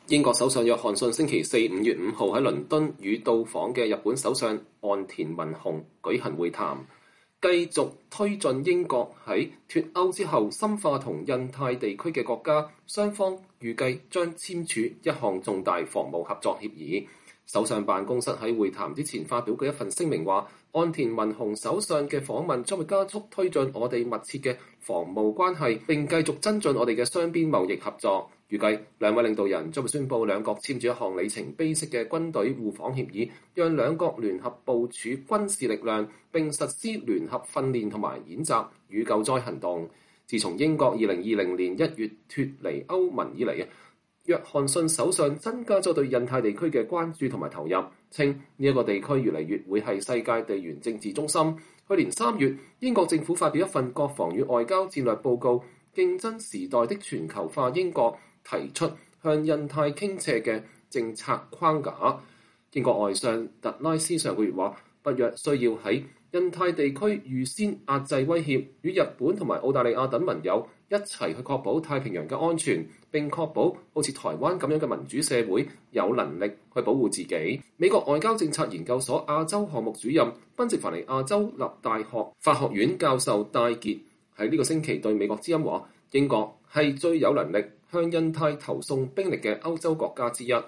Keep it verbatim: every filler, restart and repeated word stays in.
英國首相約翰遜星期四五月五號喺倫敦與到訪嘅日本首相岸田文雄舉行會談，繼續推進英國喺脫歐之後深化同印太地區嘅國家，雙方預計將簽署一項重大防務合作協議。首相辦公室喺會談之前發表嘅一份聲明話，岸田文雄首相嘅訪問將會加速推進我哋密切嘅防務關係，並繼續增進我哋嘅雙邊貿易合作。預計兩位領導人將會宣布兩國簽署一項里程碑式嘅軍隊互訪協議，讓兩國聯合部署軍事力量，並實施聯合訓練同埋演習與救災行動。自從英國二零二零年一月脱離歐盟以嚟，約翰遜首相增加咗對印太地區嘅關注同埋投入，稱呢一個地區越嚟越會係世界地緣政治中心。去年三月，英國政府發表一份國防與外交戰略報告，競爭時代的全球化英國提出向印太傾斜嘅政策框架。英國外相特拉斯上個月話，北約需要喺印太地區預先壓制威脅，與日本同埋澳大利亞等盟友一齊去確保太平洋嘅安全，並確保好似台灣咁樣嘅民主社會有能力去保護自己。美國外交政策研究所亞洲項目主任、賓夕凡尼亞州立大學法學院教授戴傑喺呢個星期對美國之音話，英國係最有能力向印太投送兵力嘅歐洲國家之一。